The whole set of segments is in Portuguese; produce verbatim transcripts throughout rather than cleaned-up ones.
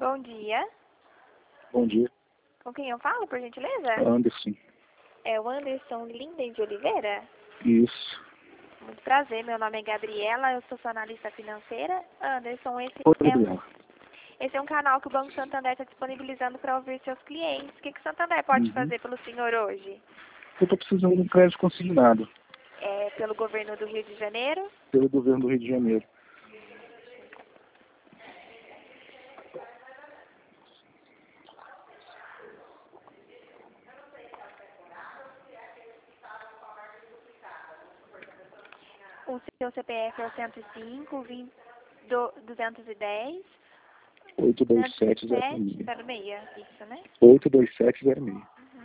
Bom dia. Bom dia. Com quem eu falo, por gentileza? Anderson. É o Anderson Linden de Oliveira? Isso. Muito prazer, meu nome é Gabriela, eu sou sua analista financeira. Anderson, esse Oi, é, Gabriela. esse é um canal que o Banco Santander está disponibilizando para ouvir seus clientes. O que, que o Santander pode Uhum. fazer pelo senhor hoje? Eu estou precisando de um crédito consignado É pelo governo do Rio de Janeiro? pelo governo do Rio de Janeiro. O seu C P F é o cento e cinco, vinte, do, duzentos e dez, oito dois sete zero sete, seis. zero seis, isso, né? oito dois sete zero seis. Uhum.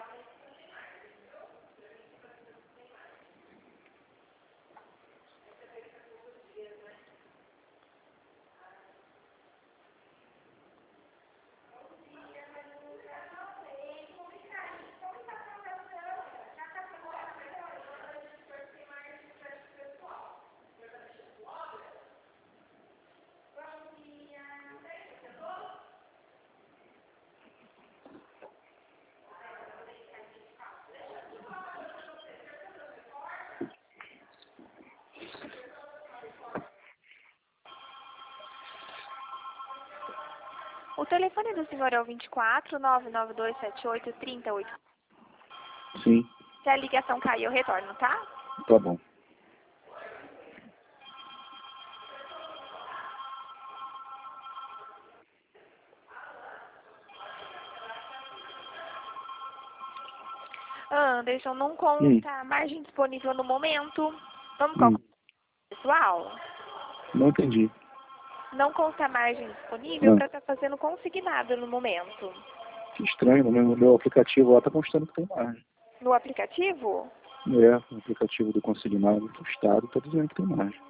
O telefone do senhor é o vinte e quatro, nove nove dois sete oito, três oito. Sim, Se a ligação cair, eu retorno, tá? tá bom. Anderson, não consta a margem disponível no momento. Vamos Hum. calcular, pessoal? Não entendi. Não consta a margem disponível Ah, para estar fazendo consignado no momento. que estranho, no meu, no meu aplicativo lá tá constando que tem margem. No aplicativo? É, no aplicativo do consignado do Estado tá dizendo que tem margem.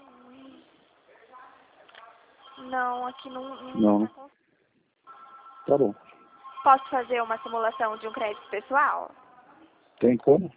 Não, aqui não, não Não, está constando. tá bom. Posso fazer uma simulação de um crédito pessoal? Tem como?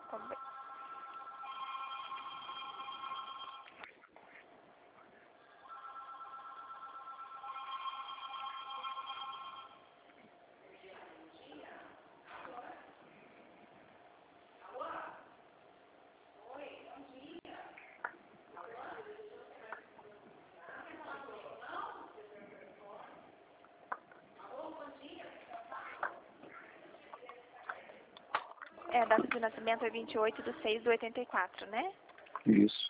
É, a data de nascimento é vinte e oito de seis de oitenta e quatro, né? Isso.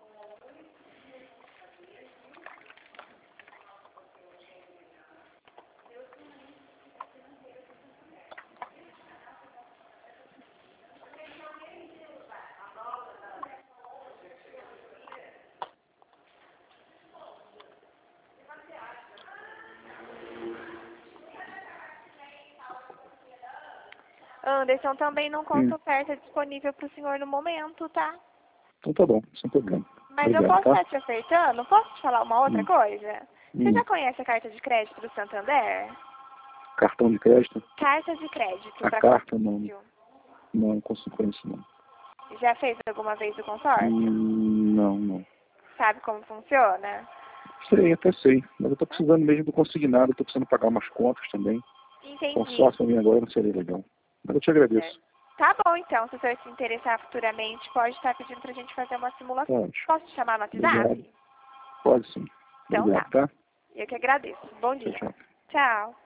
Anderson, também não consta Hum. oferta disponível para o senhor no momento, tá? Então tá bom, sem problema. Mas eu Obrigado, posso tá? estar te ofertando? Posso te falar uma outra Hum. coisa? Você Hum. já conhece a carta de crédito do Santander? Cartão de crédito? Carta de crédito A para carta não, consórcio. não, não consigo conhecer não. Já fez alguma vez o consórcio? Hum, não, não. Sabe como funciona? Sei, até sei. Mas eu tô precisando mesmo do consignado, eu tô precisando pagar umas contas também. Entendi. Consórcio pra mim agora não seria legal. Mas eu te agradeço. Tá bom, então. Se o senhor se interessar futuramente, pode estar pedindo pra gente fazer uma simulação. Pode. Posso te chamar no WhatsApp? Obrigado. Pode sim. Então Obrigado, tá. tá? Eu que agradeço. Bom Tchau, dia. tchau. Tchau.